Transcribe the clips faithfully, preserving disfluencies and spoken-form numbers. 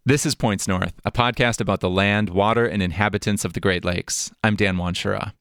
This is Points North, a podcast about the land, water, and inhabitants of the Great Lakes. I'm Dan Wanshura.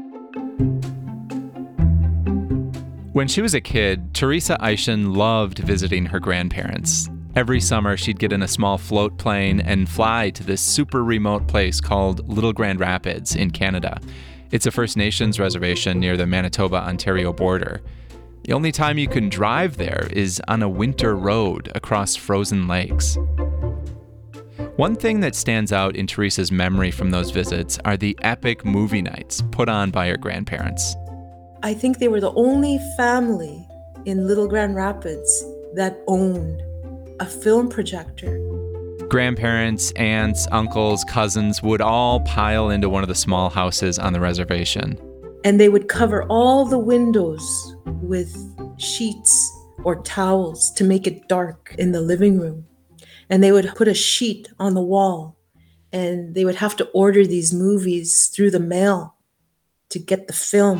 When she was a kid, Teresa Eischen loved visiting her grandparents. Every summer, she'd get in a small float plane and fly to this super remote place called Little Grand Rapids in Canada. It's a First Nations reservation near the Manitoba-Ontario border. The only time you can drive there is on a winter road across frozen lakes. One thing that stands out in Teresa's memory from those visits are the epic movie nights put on by her grandparents. I think they were the only family in Little Grand Rapids that owned a film projector. Grandparents, aunts, uncles, cousins would all pile into one of the small houses on the reservation. And they would cover all the windows with sheets or towels to make it dark in the living room. And they would put a sheet on the wall, and they would have to order these movies through the mail to get the film.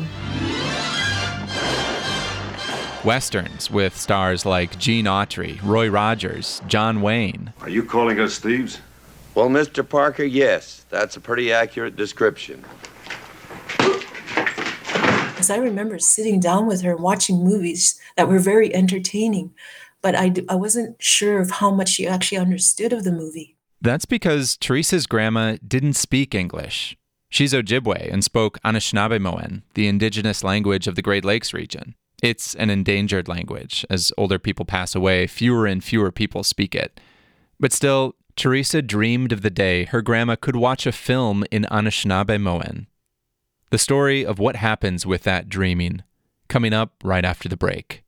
Westerns with stars like Gene Autry, Roy Rogers, John Wayne. Are you calling us thieves? Well, Mister Parker, yes. That's a pretty accurate description. Because I remember sitting down with her watching movies that were very entertaining, but I, I wasn't sure of how much she actually understood of the movie. That's because Teresa's grandma didn't speak English. She's Ojibwe and spoke Anishinaabemowin, the indigenous language of the Great Lakes region. It's an endangered language. As older people pass away, fewer and fewer people speak it. But still, Teresa dreamed of the day her grandma could watch a film in Anishinaabemowin. The story of what happens with that dreaming, coming up right after the break.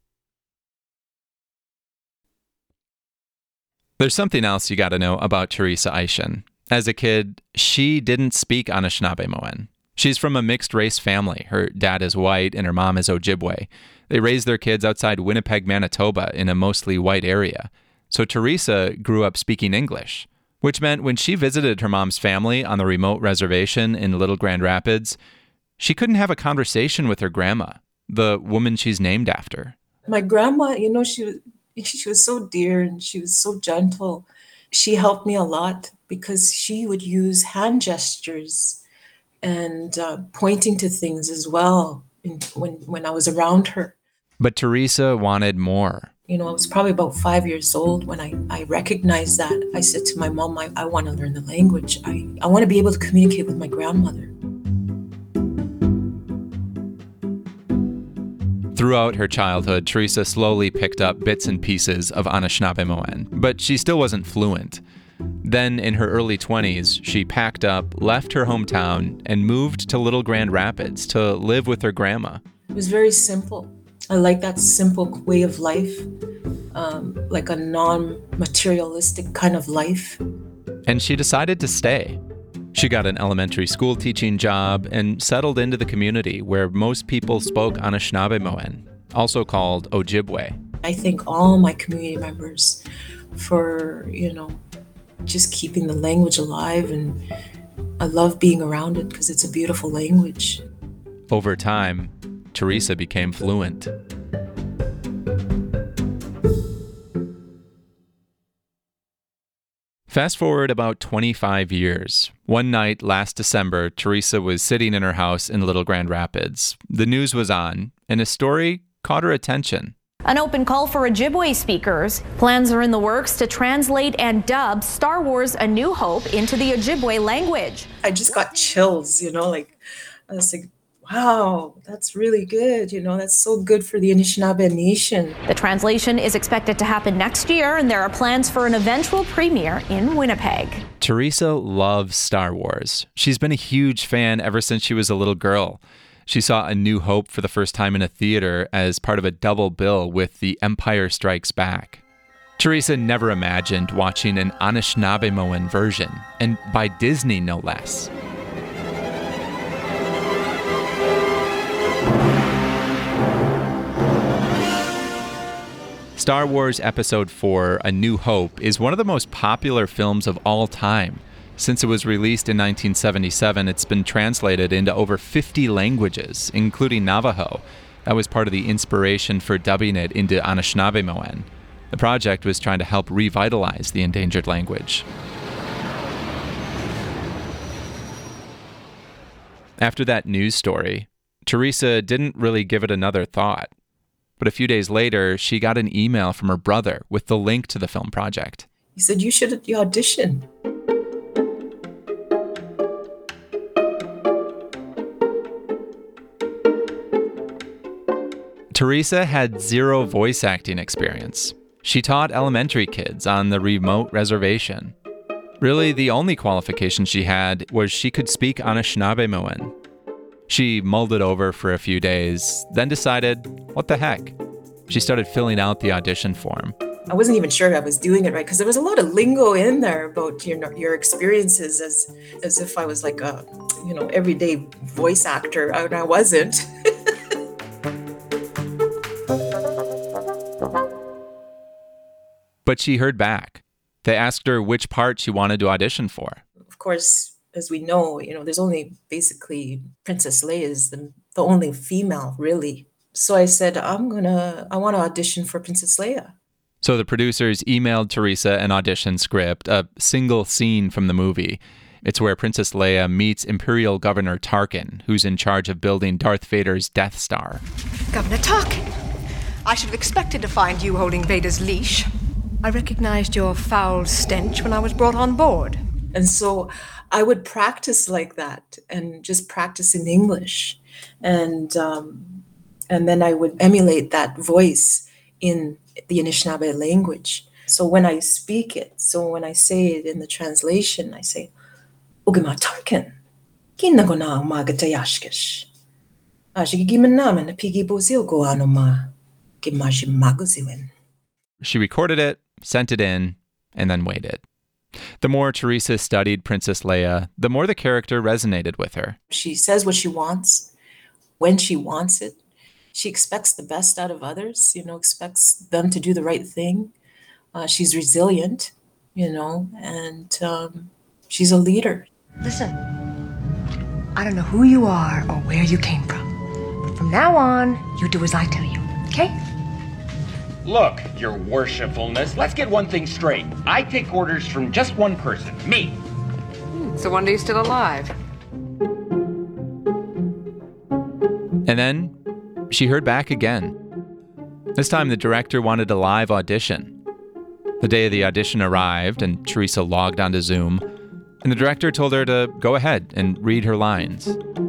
There's something else you got to know about Teresa Eischen. As a kid, she didn't speak Anishinaabemowin. She's from a mixed-race family. Her dad is white and her mom is Ojibwe. They raised their kids outside Winnipeg, Manitoba, in a mostly white area. So Teresa grew up speaking English, which meant when she visited her mom's family on the remote reservation in Little Grand Rapids, she couldn't have a conversation with her grandma, the woman she's named after. My grandma, you know, she was she was so dear and she was so gentle. She helped me a lot because she would use hand gestures and uh, pointing to things as well in, when, when I was around her. But Teresa wanted more. You know, I was probably about five years old when I, I recognized that. I said to my mom, I, I want to learn the language. I, I want to be able to communicate with my grandmother. Throughout her childhood, Teresa slowly picked up bits and pieces of Anishinaabemowin, but she still wasn't fluent. Then, in her early twenties, she packed up, left her hometown, and moved to Little Grand Rapids to live with her grandma. It was very simple. I like that simple way of life, um, like a non-materialistic kind of life. And she decided to stay. She got an elementary school teaching job and settled into the community where most people spoke Anishinaabemowin, also called Ojibwe. I thank all my community members for, you know, just keeping the language alive, and I love being around it because it's a beautiful language. Over time, Teresa became fluent. Fast forward about twenty-five years. One night last December, Teresa was sitting in her house in Little Grand Rapids. The news was on, and a story caught her attention. An open call for Ojibwe speakers. Plans are in the works to translate and dub Star Wars: A New Hope into the Ojibwe language. I just got chills, you know, like, I was like, wow, that's really good. You know, that's so good for the Anishinaabe Nation. The translation is expected to happen next year, and there are plans for an eventual premiere in Winnipeg. Teresa loves Star Wars. She's been a huge fan ever since she was a little girl. She saw A New Hope for the first time in a theater as part of a double bill with The Empire Strikes Back. Teresa never imagined watching an Anishinaabemowin version, and by Disney no less. Star Wars Episode four, A New Hope, is one of the most popular films of all time. Since it was released in nineteen seventy-seven, it's been translated into over fifty languages, including Navajo. That was part of the inspiration for dubbing it into Anishinaabemowin. The project was trying to help revitalize the endangered language. After that news story, Teresa didn't really give it another thought. But a few days later, she got an email from her brother with the link to the film project. He said, you should you audition. Teresa had zero voice acting experience. She taught elementary kids on the remote reservation. Really, the only qualification she had was she could speak Anishinaabemowin. She mulled it over for a few days, then decided, what the heck? She started filling out the audition form. I wasn't even sure I was doing it right because there was a lot of lingo in there about your your experiences as as if I was like a, you know, everyday voice actor, and I wasn't. But she heard back. They asked her which part she wanted to audition for. Of course, as we know, you know, there's only basically Princess Leia is the, the only female, really. So I said, I'm gonna, I want to audition for Princess Leia. So the producers emailed Teresa an audition script, a single scene from the movie. It's where Princess Leia meets Imperial Governor Tarkin, who's in charge of building Darth Vader's Death Star. Governor Tarkin, I should have expected to find you holding Vader's leash. I recognized your foul stench when I was brought on board. And so I would practice like that and just practice in English. And um, and then I would emulate that voice in the Anishinaabe language. So when I speak it, so when I say it in the translation, I say, Ugima Tarkin, kinagona magatayashkish. Ashigimanaman pigi bozil go anoma, gimajimaguziwin. She recorded it, sent it in, and then waited. The more Teresa studied Princess Leia, the more the character resonated with her. She says what she wants, when she wants it. She expects the best out of others, you know, expects them to do the right thing. Uh, she's resilient, you know, and um, she's a leader. Listen, I don't know who you are or where you came from, but from now on, you do as I tell you, okay? Look, your worshipfulness, let's get one thing straight. I take orders from just one person, me. So wonder you're still alive. And then she heard back again. This time the director wanted a live audition. The day of the audition arrived and Teresa logged onto Zoom, and the director told her to go ahead and read her lines.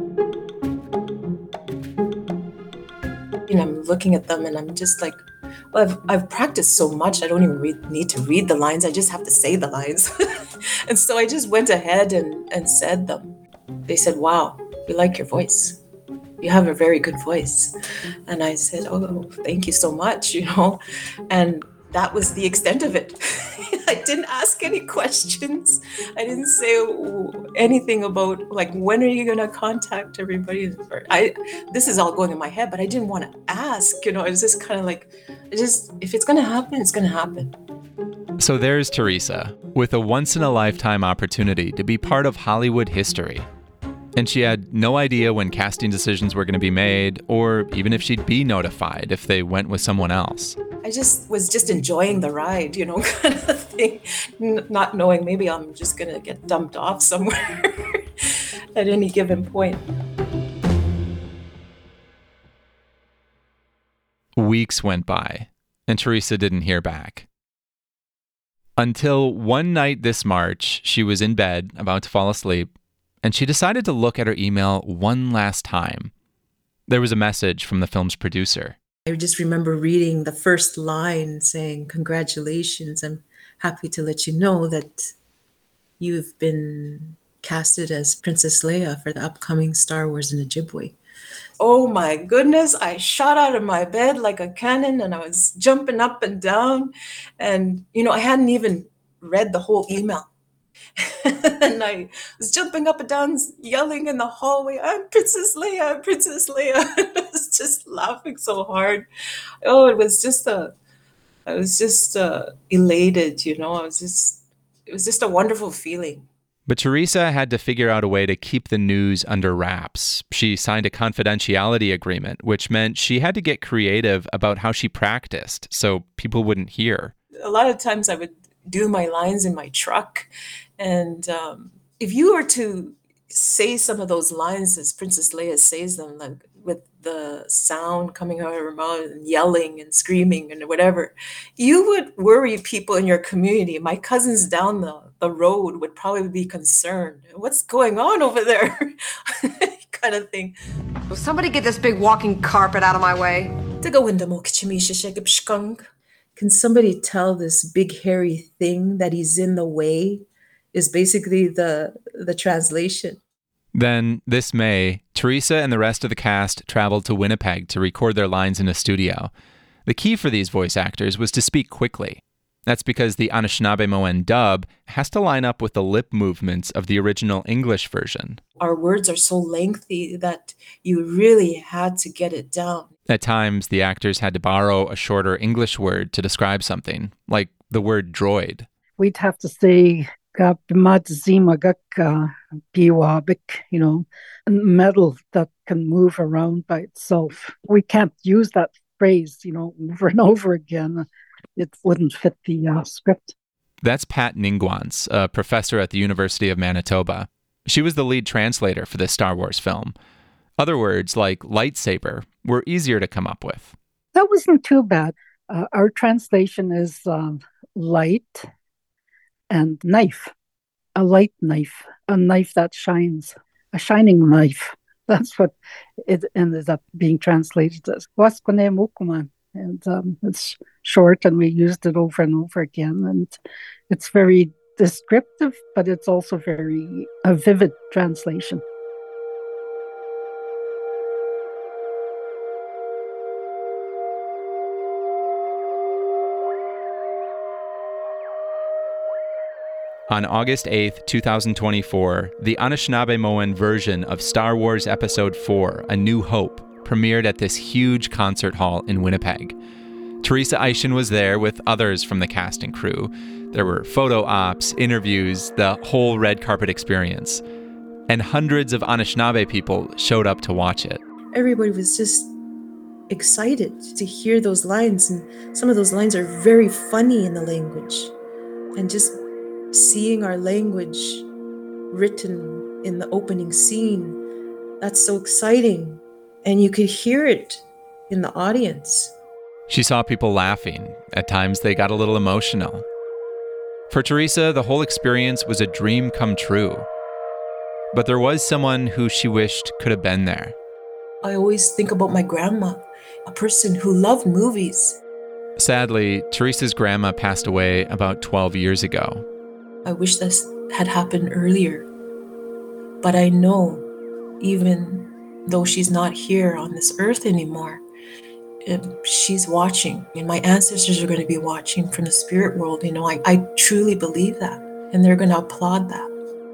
You know, I'm looking at them and I'm just like, well, I've, I've practiced so much, I don't even read, need to read the lines. I just have to say the lines. And so I just went ahead and, and said them. They said, wow, we like your voice. You have a very good voice. And I said, oh, thank you so much, you know. And that was the extent of it. I didn't ask any questions. I didn't say anything about, like, when are you going to contact everybody? I This is all going in my head, but I didn't want to ask, you know. I was just kind of like, I just, if it's going to happen, it's going to happen. So there's Teresa, with a once-in-a-lifetime opportunity to be part of Hollywood history. And she had no idea when casting decisions were going to be made, or even if she'd be notified if they went with someone else. I just was just enjoying the ride, you know, kind of thing, N- not knowing maybe I'm just going to get dumped off somewhere at any given point. Weeks went by, and Teresa didn't hear back. Until one night this March, she was in bed, about to fall asleep, and she decided to look at her email one last time. There was a message from the film's producer. I just remember reading the first line saying, congratulations, I'm happy to let you know that you've been casted as Princess Leia for the upcoming Star Wars in Ojibwe. Oh my goodness, I shot out of my bed like a cannon and I was jumping up and down. And, you know, I hadn't even read the whole email. And I was jumping up and down, yelling in the hallway, I'm Princess Leia, I'm Princess Leia. I was just laughing so hard. Oh, it was just a, I was just uh, elated, you know, I was just, it was just a wonderful feeling. But Teresa had to figure out a way to keep the news under wraps. She signed a confidentiality agreement, which meant she had to get creative about how she practiced so people wouldn't hear. A lot of times I would do my lines in my truck. And um, if you were to say some of those lines as Princess Leia says them, like with the sound coming out of her mouth and yelling and screaming and whatever, you would worry people in your community. My cousins down the, the road would probably be concerned. What's going on over there? Kind of thing. Will somebody get this big walking carpet out of my way? Can somebody tell this big hairy thing that he's in the way is basically the the translation. Then, this May, Teresa and the rest of the cast traveled to Winnipeg to record their lines in a studio. The key for these voice actors was to speak quickly. That's because the Anishinaabemowin dub has to line up with the lip movements of the original English version. Our words are so lengthy that you really had to get it down. At times, the actors had to borrow a shorter English word to describe something, like the word droid. We'd have to say, you know, metal that can move around by itself. We can't use that phrase, you know, over and over again. It wouldn't fit the uh, script. That's Pat Ningwans, a professor at the University of Manitoba. She was the lead translator for this Star Wars film. Other words like lightsaber were easier to come up with. That wasn't too bad. Uh, our translation is um, light and knife. A light knife, a knife that shines, a shining knife. That's what it ended up being translated as. And um, it's short, and we used it over and over again. And it's very descriptive, but it's also very a vivid translation. On August eighth, twenty twenty-four, the Anishinaabemowin version of Star Wars Episode four, A New Hope, premiered at this huge concert hall in Winnipeg. Teresa Aishin was there with others from the cast and crew. There were photo ops, interviews, the whole red carpet experience. And hundreds of Anishinaabe people showed up to watch it. Everybody was just excited to hear those lines, and some of those lines are very funny in the language. And just seeing our language written in the opening scene, that's so exciting. And you could hear it in the audience. She saw people laughing. At times, they got a little emotional. For Teresa, the whole experience was a dream come true. But there was someone who she wished could have been there. I always think about my grandma, a person who loved movies. Sadly, Teresa's grandma passed away about twelve years ago. I wish this had happened earlier. But I know, even though she's not here on this earth anymore, she's watching, and my ancestors are going to be watching from the spirit world. You know, I, I truly believe that, and they're going to applaud that.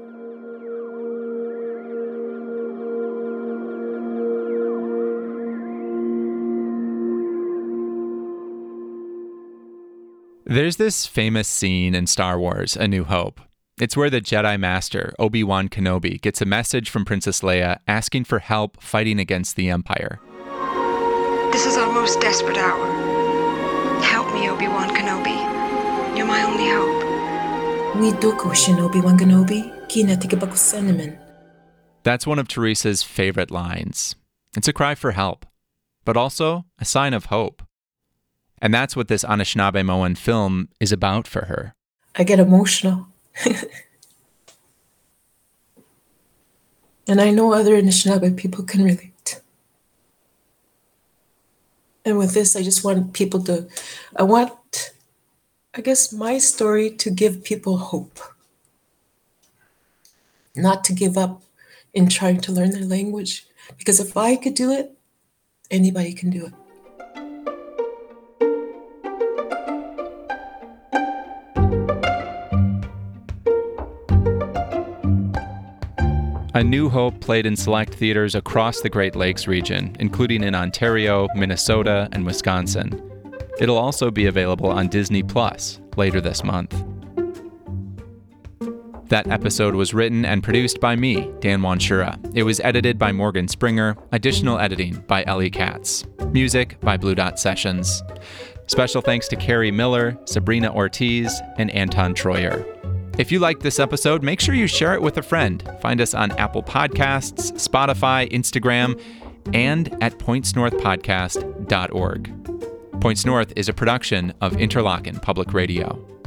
There's this famous scene in Star Wars, A New Hope. It's where the Jedi Master, Obi-Wan Kenobi, gets a message from Princess Leia asking for help fighting against the Empire. This is our most desperate hour. Help me, Obi-Wan Kenobi. You're my only hope. That's one of Teresa's favorite lines. It's a cry for help, but also a sign of hope. And that's what this Anishinaabemowin film is about for her. I get emotional. And I know other Anishinaabe people can relate. And with this, I just want people to, I want, I guess, my story to give people hope. Not to give up in trying to learn their language. Because if I could do it, anybody can do it. A New Hope played in select theaters across the Great Lakes region, including in Ontario, Minnesota, and Wisconsin. It'll also be available on Disney Plus later this month. That episode was written and produced by me, Dan Wanshura. It was edited by Morgan Springer. Additional editing by Ellie Katz. Music by Blue Dot Sessions. Special thanks to Carrie Miller, Sabrina Ortiz, and Anton Troyer. If you liked this episode, make sure you share it with a friend. Find us on Apple Podcasts, Spotify, Instagram, and at points north podcast dot org. Points North is a production of Interlochen Public Radio.